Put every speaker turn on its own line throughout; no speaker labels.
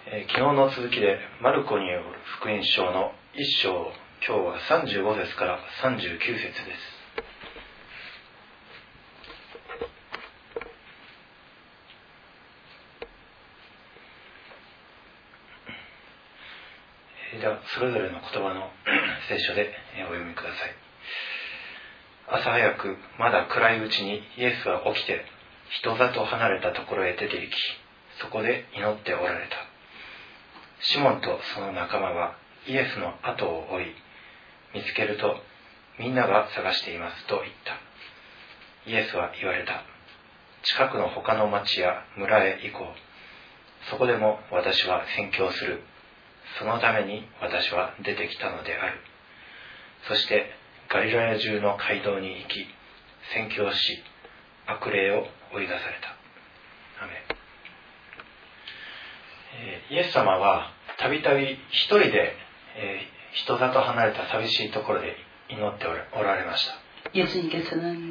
昨日の続きでマルコによる福音書の1章、今日は35節から39節です。ではそれぞれの言葉の聖書でお読みください。朝早くまだ暗いうちにイエスは起きて人里離れたところへ出て行き、そこで祈っておられた。シモンとその仲間はイエスの後を追い、見つけるとみんなが探していますと言った。イエスは言われた。近くの他の町や村へ行こう。そこでも私は宣教する。そのために私は出てきたのである。そしてガリラヤ中の街道に行き、宣教し、悪霊を追い出された。アメン。イエス様はたびたび一人で、人里離れた寂しいところで祈っておられました。
예수님께서는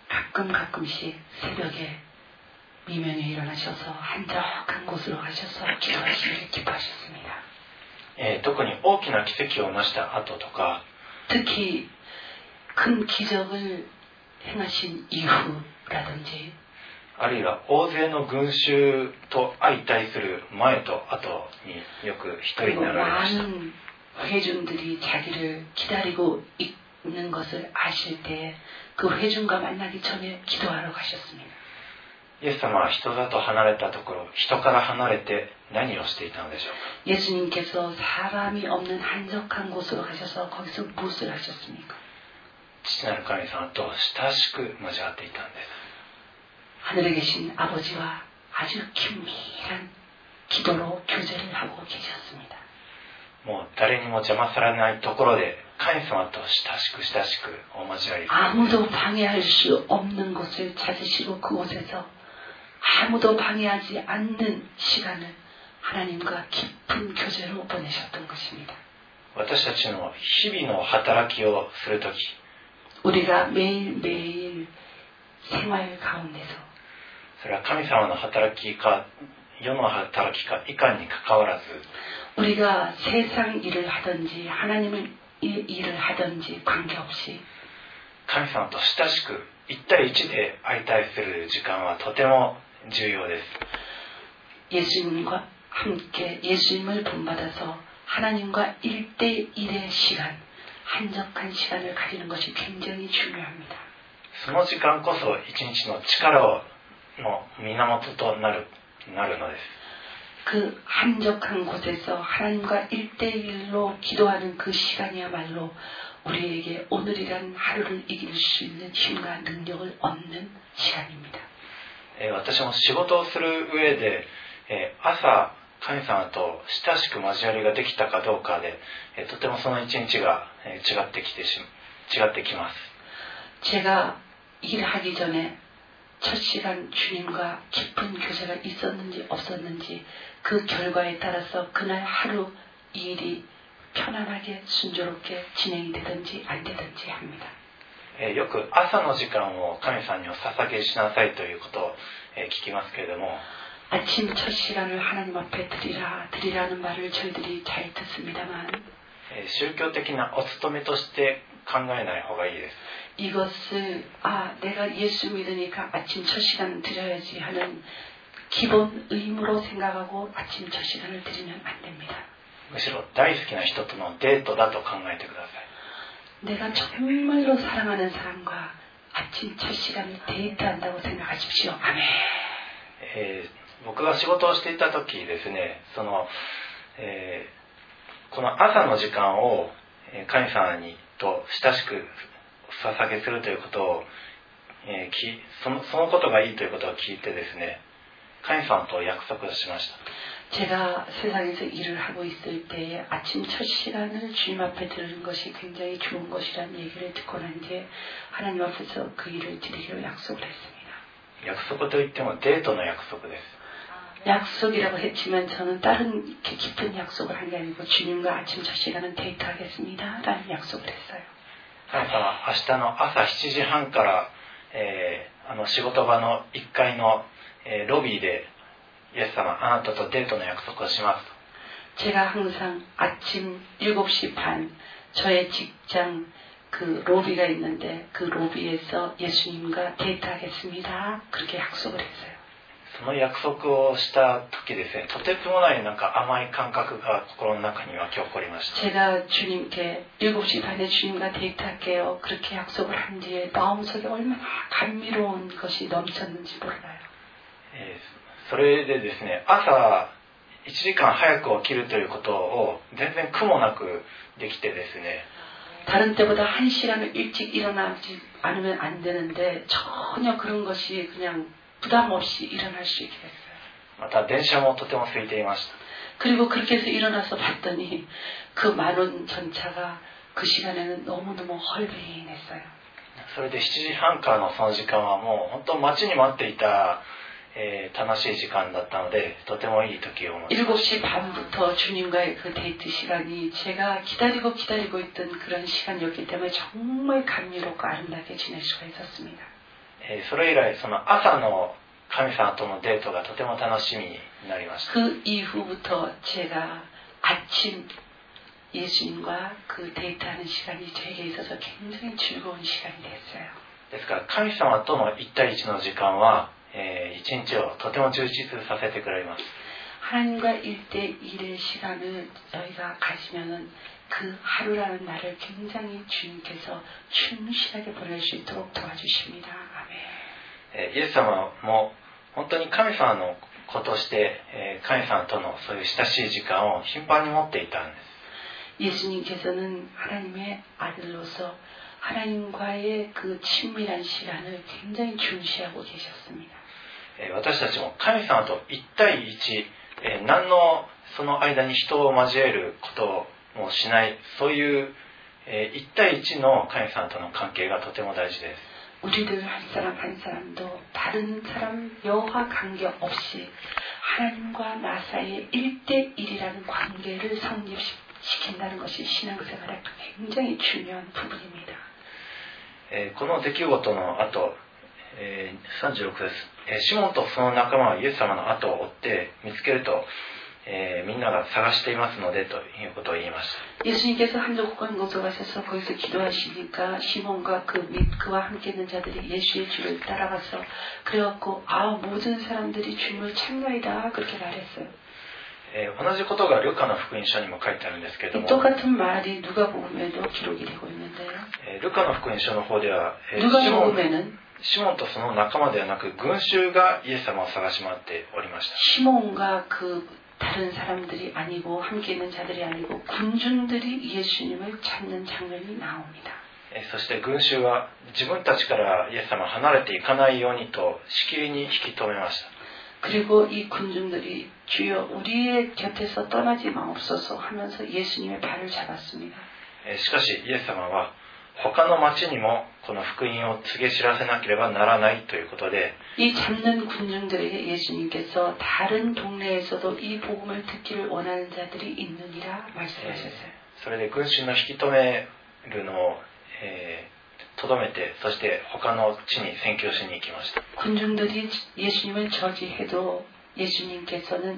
가끔씩 새벽에 미명에 일어나셔서 한적한 곳으로 가셔서 기도하시기를 기뻐하셨습니다.
特に大きな奇跡を成した後とか、
특히 큰 기적을 행하신 이후라든지,
あるいは大勢の群衆と相対する前と後によく一人になられました。
많은 회중들이 자기를 기다리고 있는 것을 아실 때 그 회중과 만나기 전에 기도하러 가셨습니다.
イエス様は人里離れたところ、人から離れて何をしていたのでしょうか。
예수님께서 사람이 없는 한적한 곳으로 가셔서 거기서 무엇을 하셨습니까?
父なる神様と親しく交わっていたんです。
하늘에 계신 아버지와 아주 긴밀한 기도로 교제를 하고 계셨습니다.
もう誰にも邪魔されないところで神様と親しくお交わり。
아무도 방해할 수 없는 곳을 찾으시고 그곳에서 아무도 방해하지 않는 시간을 하나님과 깊은 교제로 보내셨던 것입니다.
私たちの日々の働きをするとき、
우리가 매일매일 생활 가운데서
それは神様の働きか世の働きかいかんにかかわらず、
우리가 세상 일을 하든지 하나님의 일을 하든지 관계없이
神様と親しく1対1で相対する時間はとても重要です。
예수님과 함께 예수님을 본받아서 하나님과 1대1의 시간, 한적한 시간을 가지는 것이 굉장히 중요합니다.
その時間こそ一日の力の源となるのです。
그 한적한 곳에서 하나님과 1대1로 기도하는 그 시간이야말로 우리에게 오늘이란 하루를 이길 수 있는 힘과 능력을 얻는 시간입니다.
私も仕事をする上で、朝神様と親しく交わりができたかどうかで、とてもその一日が違ってきます。
제가 일하기 전에 첫 시간 주님과 깊은 교제가 있었는지 없었는지 그 결과에 따라서 그날 하루 일이 편안하게 순조롭게 진행이 되든지 안 되든지 합니다.
よく朝の時間を神様にお捧げしなさいということを聞きますけれども、
아침 첫 시간을 하나님 앞에 드리라는 말을 저희들이 잘 듣습니다만,
宗教的なお務めとして考えない方がいいです。
이것을 내가 예수 믿으니까 아침 첫 시간 드려야지 하는 기본 의무로 생각하고 아침 첫 시간을 드리면 안 됩니다.
むしろ大好きな人とのデートだと考えてください。
내가 정말로 사랑하는 사람과 아침 첫 시간을 데이트한다고 생각하십시오. 아멘.
僕が仕事をしていた時ですね、この朝の時間を神様にと親しくお捧げするということを、そのことがいいということを聞いてですね、神様と約束をしました。
제가 세상에서 일을 하고 있을 때에 아침 첫 시간을 주님 앞에 드리는 것이 굉장히 좋은 것이라는 얘기를 듣고 난 뒤에 하나님 앞에서 그 일을 드리기로 약속을 했습니다.
約束といってもデートの約束です。
약속이라고 했지만 저는 다른 이렇게 깊은 약속을 한 게 아니고 주님과 아침 첫 시간은 데이트하겠습니다 라는 약속을 했어요.
神様、明日の朝7時半から、仕事場の1階の、ロビーでイエス様、あなたとデートの約束をします
제가 항상 아침 7시 반 저의 직장 그 로비가 있는데 그 로비에서 예수님과 데이트하겠습니다. 그렇게 약속을 했어요.
その約束をした時ですね、とてつもないなんか甘い感覚が心の中に湧き起こりました。
제가 주님께 7시 반에 주님과 데이트할게요. 그렇게 약속을 한 뒤에 마음속에 얼마나 감미로운 것이 넘쳤는지 몰라요.
それでですね、朝1時間早く起きるということを全然苦もなくできてですね、
다른 때보다 1시간을 일찍 일어나지 않으면 안 되는데 전혀 그런 것이 그냥 부담 없이 일어날 수 있게 됐어요.
また電車もとても空いていました。
그리고 그렇게 해서 일어나서 봤더니 그 만원 전차가 그 시간에는 너무너무 헐빈했어요.
それで7時半からのその時間はもう本当待ちに待っていた、楽しい時間だったのでとてもいい時を思いました。
7시 반부터 주님과의 그 데이트 시간이 제가 기다리고 있던 그런 시간이었기 때문에 정말 감미롭고 아름답게 지낼 수가 있었습니다.
それ以来その朝の神様とのデートがとても楽しみになりました。
그 이후부터 제가 아침 예수님과 그 데이트하는 시간이 제게 있어서 굉장히 즐거운 시간이 됐어요.
ですから神様との1対1の時間は、一日をとても充実させてくれます。
하나님과 1대1의 시간을 저희가 가지면은 그 하루라는 날을 굉장히 주님께서 충실하게 보낼 수 있도록 도와주십니다. 아멘.
イエス様も本当に神様の子として、神様とのそういう親しい時間を頻繁に持っていたんです。
예수님께서는 하나님의 아들로서 하나님과의 그 친밀한 시간을 굉장히 중시하고 계셨습니다.
私たちも神様と1対1、何のその間に人を交えることもしない、そういう、1対1の神様との関係がとても大事です。
우리들 한 사람 한 사람도 다른 사람 여와 관계없이 하나님과 나 사이의 1대1이라는 관계를 성립시킨다는 것이 신앙생활의 굉장히 중요한 부분입니다.
この出来事の後、36です。シモンとその仲間はイエス様の後を追って見つけると、みんなが探していますのでということを言いました。
예수님께서 한적한 곳에 가셔서 거기서 기도하시니까 시몬과 그와 함께 있는 자들이 예수의 뒤를 따라가서 그래갖고 모든 사람들이 주님을 찾나이다 그렇게 말했어요.
同じことがルカの福音書にも書いてあるんですけれども、
똑같은 말이 누가복음에도 기록이 되고 있는데요.
ルカの福音書の方では、
누가복음에는
シモンとその仲間ではなく群衆がイエス様を探し回っておりました。
시몬과 그 다른 사람들이 아니고 함께 있는 자들이 아니고 군중들이 예수님을 찾는 장면이 나옵니다.
そして群衆は自分たちからイエス様を離れていかないようにとしきりに引き止めました。
그리고 이 군중들이 주여 우리의 곁에서 떠나지 마옵소서 하면서 예수님의 발을 잡았습니다.
しかしイエス様は他の町にもこの福音を告げ知らせなければならないということで、
이 잡는 군중들에게 예수님께서 다른 동네에서도 이 복음을 듣기를 원하는 자들이 있느니라 말씀하셨어요.
それで群衆の引き止めるのを、とどめて、そして他の地に宣教しに行きました。
군중들이 예수님을 저지해도 예수님께서는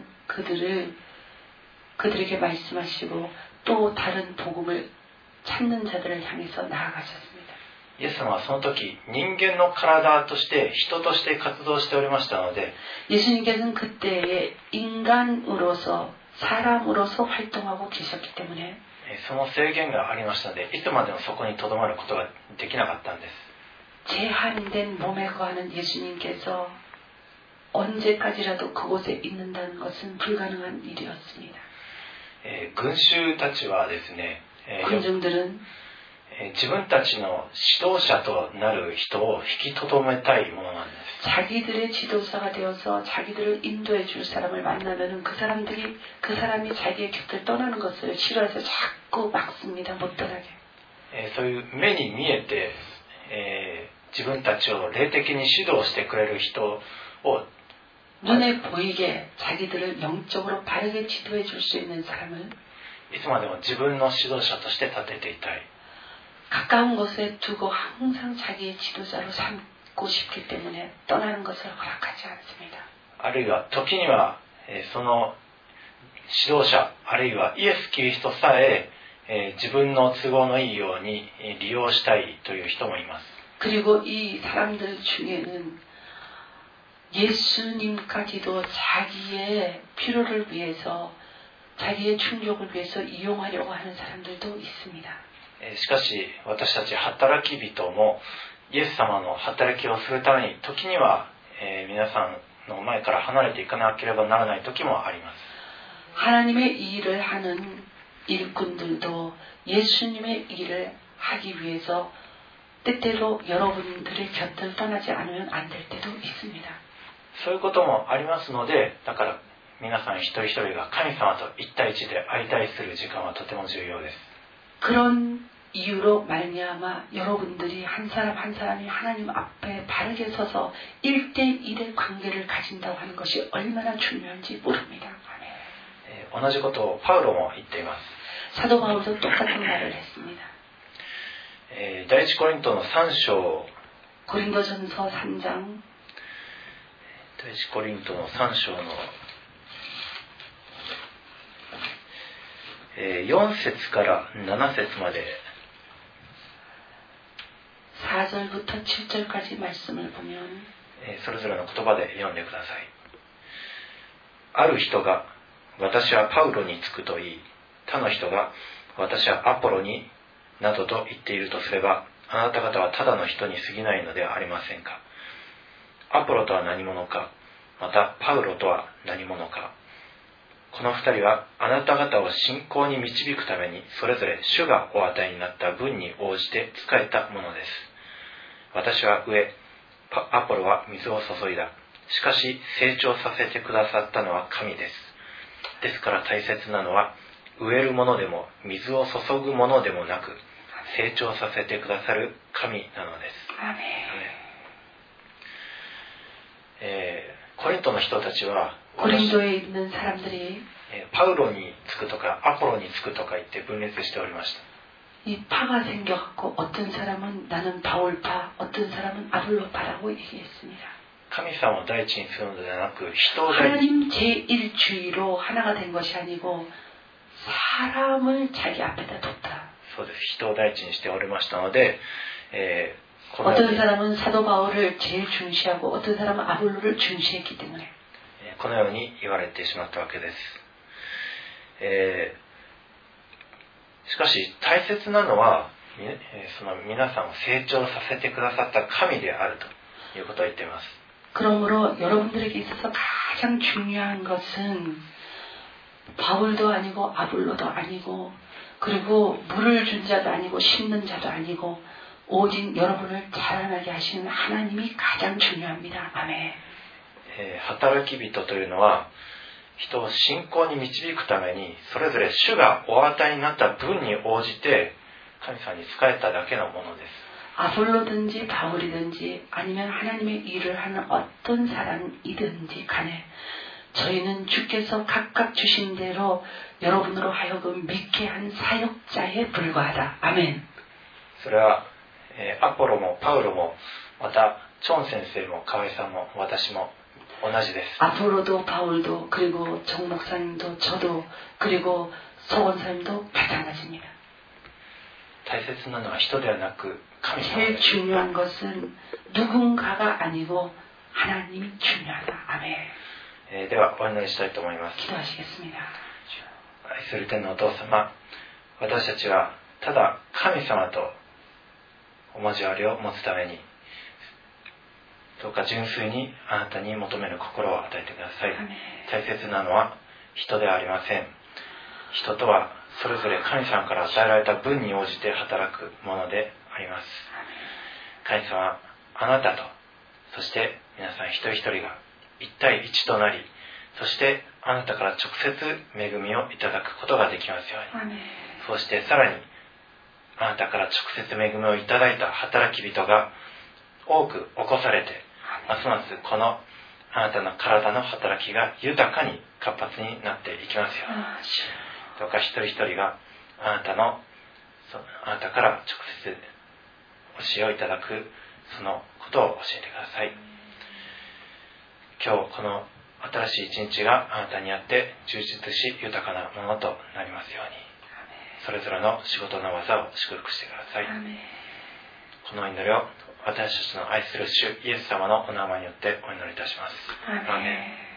그들에게 말씀하시고 또 다른 복음을 찾는 자들을 향해서 나아가셨습니다.
イエス様はその時人間の体として人として活動しておりましたので、
예수님께서는 그때에 인간으로서 사람으로서 활동하고 계셨기 때문에
その制限がありましたので、いつまでもそこにとどまることができなかったんです。
제한된 몸에 거하는 예수님께서 언제까지라도 그곳에 있는다는 것은 불가능한 일이었습니다.
群衆たちはですね、
군중들은
自分たちの指導者となる人を引きとどめたいものなんです。
자기들의 지도자가 되어서 자기들을 인도해 줄 사람을 만나면은 그 사람이 자기의 곁을 떠나는 것을 싫어해서 자꾸 막습니다. 못 떠나게.
そういう目に見えて、自分たちを霊的に指導してくれる人を
눈에 보이게 자기들을 영적으로 바르게 지도해 줄 수 있는 사람을
いつまでも自分の指導者として立てていたい。
가까운 곳에 두고 항상 자기의 지도자로 삼고 싶기 때문에 떠나는 것을 허락하지 않습니다.
あるいは時には、その指導者あるいはイエス・キリストさえ自分の都合のいいように利用したいという人もいます。
그리고 이 사람들 중에는 예수님까지도 자기의 필요를 위해서 자기의 충족을 위해서 이용하려고 하는 사람들도 있습니다.
しかし私たち働き人もイエス様の働きをするために時には皆さんの前から離れていかなければならない時もあります。
하나님의 일을 하는 일꾼들도 예수님의 일을 하기 위해서 때때로 여러분들의 곁을 떠나지 않으면 안 될 때도 있습니다.
そういうこともありますので、だから皆さん一人一人が神様と一対一で相対する時間はとても重要です。
그런 이유로 말미암아 여러분들이 한 사람 한 사람이 하나님 앞에 바르게 서서 1대1의 관계를 가진다고 하는 것이 얼마나 중요한지 모릅니다.
同じことをパウロも言っています。
사도 바울도 똑같은 말을 했습니다.
第一コリントの3章
고린도전서 3장
第一コリントの3章の4節から7節まで
4절부터 7절까지 말씀을 보면
それぞれの言葉で読んでください。ある人が私はパウロにつくと言い、他の人が私はアポロになどと言っているとすれば、あなた方はただの人に過ぎないのではありませんか。アポロとは何者か、またパウロとは何者か。この二人はあなた方を信仰に導くためにそれぞれ主がお与えになった分に応じて仕えたものです。私は植え、アポロは水を注いだ。しかし成長させてくださったのは神です。ですから大切なのは植えるものでも水を注ぐものでもなく成長させてくださる神なのです。
アメン。
コリントの人たちは
고린도에 있는 사람들이
パウロにつくとかアポロにつくとか言って分裂しておりました。
이 파가 생겨갖고 어떤 사람은 나는 바울파, 어떤 사람은 아볼로파라고 얘기했습니다.
神様を第一にするのではなく人を第一
하나님 제1주의로 하나가 된 것이 아니고 사람을 자기 앞에다 뒀다.
そうです。人を第一にしておりましたので、
어떤 사람은 사도 바울을 제일 중시하고 어떤 사람은 아볼로를 중시했기 때문에
このように言われてしまったわけです。しかし大切なのはその皆さんを成長させてくださった神であるということを言っています。
그러므로 여러분들에게 있어서 가장 중요한 것은 바울도 아니고 아볼로도 아니고 그리고 물을 준 자도 아니고 심는 자도 아니고 오직 여러분을 자라나게 하시는 하나님이 가장 중요합니다. 아멘.
働き人というのは人を信仰に導くためにそれぞれ主がお与えになった分に応じて神様に仕えただけのものです。
아볼로든지 바울이든지 아니면 하나님의 일을 하는 어떤 사람이든지 간에 저희는 주께서 각각 주신 대로 여러분으로 하여금 믿게 한 사역자에 불과하다. 아멘.
それはアポロもパウロもまたチョン先生も河合さんも私も同じです。
아폴로도 바울도 그리고 정 목사님도 저도 그리고 서원사님도 마찬가지입니다.
大切なのは人ではなく神様
제일
です。
중요한 것은 누군가가 아니고 하나님이 중요하다. 아멘.
ではお祈りしたいと思います。
기도하시겠습니다.
愛する天のお父様、私たちはただ神様とお交わりを持つためにどうか純粋にあなたに求める心を与えてください。大切なのは人ではありません。人とはそれぞれ神様から与えられた分に応じて働くものであります。神様、あなたとそして皆さん一人一人が一対一となり、そしてあなたから直接恵みをいただくことができますように。そしてさらにあなたから直接恵みをいただいた働き人が多く起こされて、ますますこのあなたの体の働きが豊かに活発になっていきますように。どうか一人一人があなたから直接教えをいただくそのことを教えてください。今日この新しい一日があなたにあって充実し豊かなものとなりますように、それぞれの仕事の技を祝福してください。この祈りを私たちの愛する主イエス様のお名前によってお祈りいたします。アーメン。